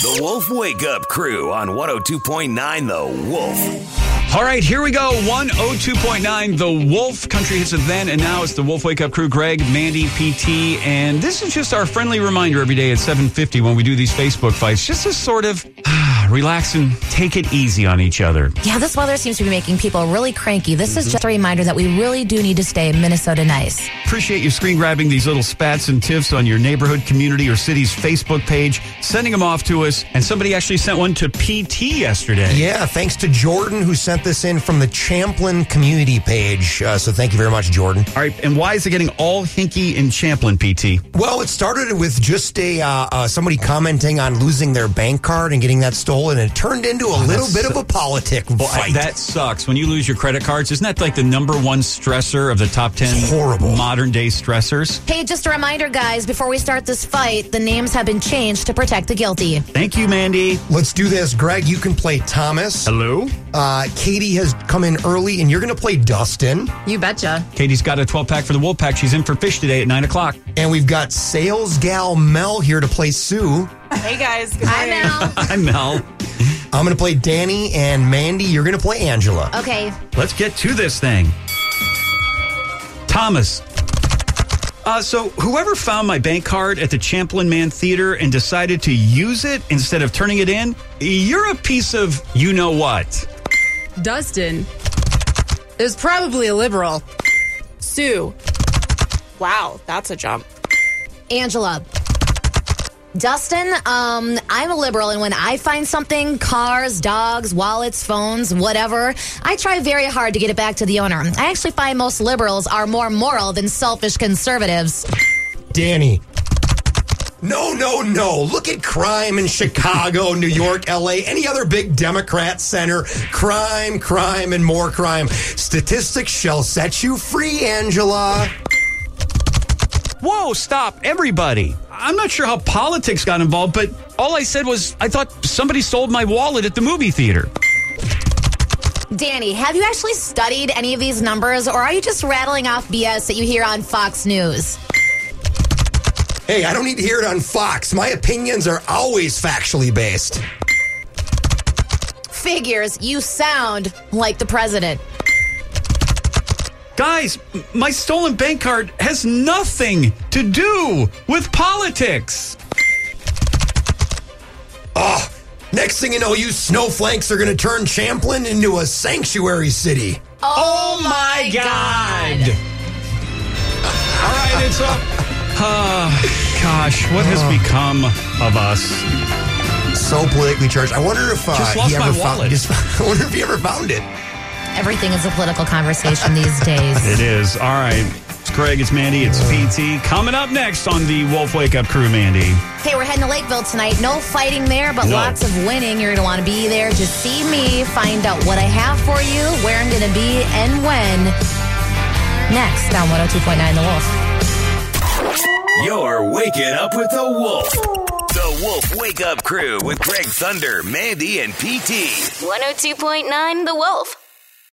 The Wolf Wake Up Crew on 102.9 The Wolf. All right, here we go. 102.9 The Wolf, Country Hits of Then, and now it's the Wolf Wake Up Crew. Greg, Mandy, PT, and this is just our friendly reminder every day at 7:50 when we do these Facebook fights, just to sort of relax and take it easy on each other. Yeah, this weather seems to be making people really cranky. This is just a reminder that we really do need to stay Minnesota nice. Appreciate you screen grabbing these little spats and tiffs on your neighborhood, community, or city's Facebook page, sending them off to us, and somebody actually sent one to PT yesterday. Yeah, thanks to Jordan, who sent this in from the Champlin community page. So thank you very much, Jordan. All right, and why is it getting all hinky in Champlin, PT? Well, it started with just somebody commenting on losing their bank card and getting that stolen, and it turned into a little bit of a politic fight. That sucks. When you lose your credit cards, isn't that like the number one stressor of the top 10 horrible modern day stressors? Hey, just a reminder, guys, before we start this fight, the names have been changed to protect the guilty. Thank you, Mandy. Let's do this. Greg, you can play Thomas. Hello. Katie has come in early, and you're going to play Dustin. You betcha. Katie's got a 12-pack for the Wolfpack. She's in for fish today at 9 o'clock. And we've got sales gal Mel here to play Sue. Hey, guys. Good morning. Hi, Mel. Hi, Mel. I'm going to play Danny, and Mandy, you're going to play Angela. Okay. Let's get to this thing. Thomas. So whoever found my bank card at the Champlin Man Theater and decided to use it instead of turning it in, you're a piece of you-know-what. Dustin is probably a liberal. Sue. Wow, that's a jump. Angela. Dustin, I'm a liberal, and when I find something, cars, dogs, wallets, phones, whatever, I try very hard to get it back to the owner. I actually find most liberals are more moral than selfish conservatives. Danny. No. Look at crime in Chicago, New York, L.A., any other big Democrat center. Crime, and more crime. Statistics shall set you free, Angela. Whoa, stop, everybody. I'm not sure how politics got involved, but all I said was I thought somebody stole my wallet at the movie theater. Danny, have you actually studied any of these numbers, or are you just rattling off BS that you hear on Fox News? Hey, I don't need to hear it on Fox. My opinions are always factually based. Figures, you sound like the president. Guys, my stolen bank card has nothing to do with politics. Oh, next thing you know, you snowflakes are going to turn Champlin into a sanctuary city. Oh my God. All right, it's up. Gosh, what has become of us? So politically charged. I wonder if Just lost my wallet. I wonder if he ever found it. Everything is a political conversation these days. It is. All right. It's Greg, it's Mandy, it's PT. Coming up next on the Wolf Wake Up Crew, Mandy. Hey, we're heading to Lakeville tonight. No fighting there, but lots of winning. You're going to want to be there. Just see me, find out what I have for you, where I'm going to be, and when. Next on 102.9 The Wolf. You're waking up with the Wolf. The Wolf Wake Up Crew with Greg Thunder, Mandy, and PT. 102.9 The Wolf.